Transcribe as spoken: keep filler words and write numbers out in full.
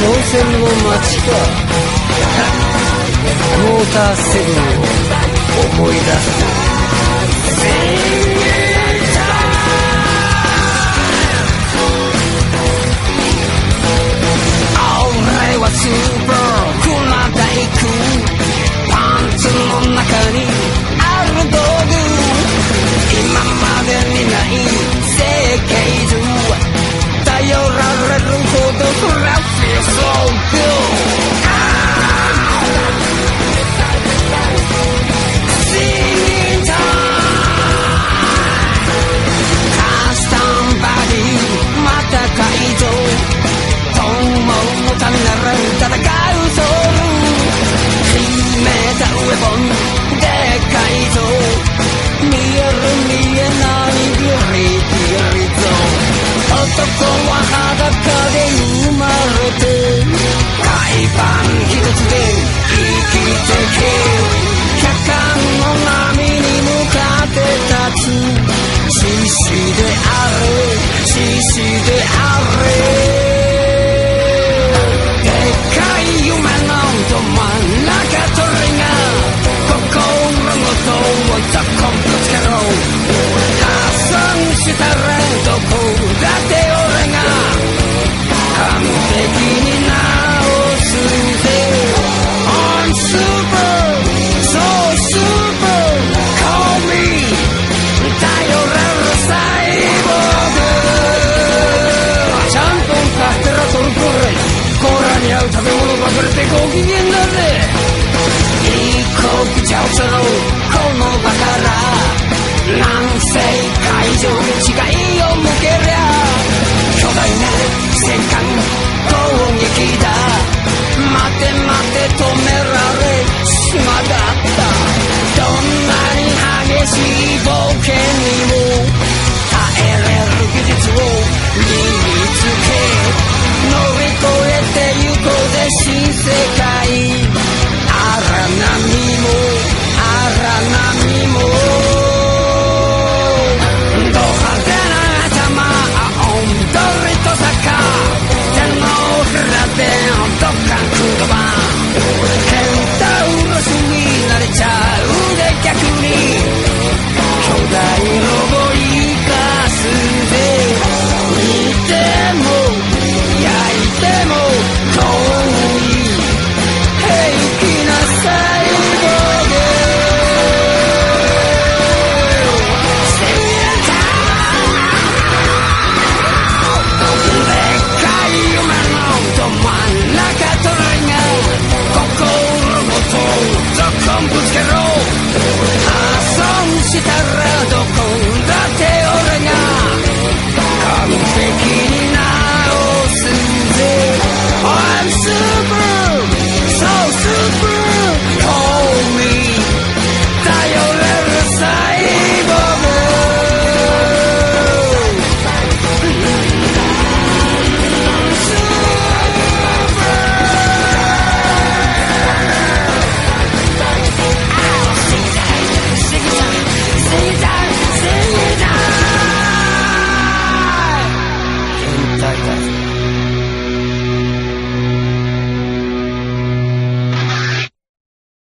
挑戦の街か。モーターセブンを思い出す。俺はスーパークラ大工、パンツの中にある道具、今までにない設計図、頼られるほどフラッフィーソーグ。ためなら戦うソウル、決めたウェポンでかいぞ、見える見えないギリギリぞ、男は裸で生まれて海パン一つで生きてけ、百貫の波に向かって立つ、獅子であれ獅子であれ、夢のど真ん中鳥が心ごとをざっこんぶつけろ、破産したらどこだって俺が完璧に直すぜ。 I'm super so super call me 頼れるサイボーグ、ちゃんとカステラトルコレコーラに合う食べ物ばかりでご機嫌だぜ。いい子ぶちゃおそろこの場から南西海上に違いを向けりゃ